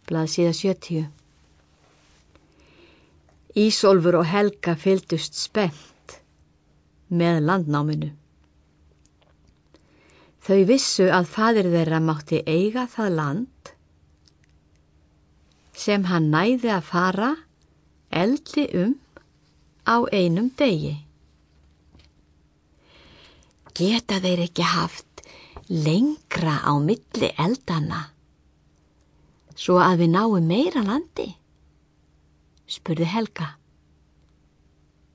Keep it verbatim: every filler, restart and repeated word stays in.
blaðsíða sjötíu. Ísólfur og Helga fylgdust spennt með landnáminu. Þau vissu að faðir þeirra mátti eiga það land sem hann næði að fara eldi um á einum degi. Geta þeir ekki haft lengra á milli eldana svo að við náum meira landi? Spurði Helga.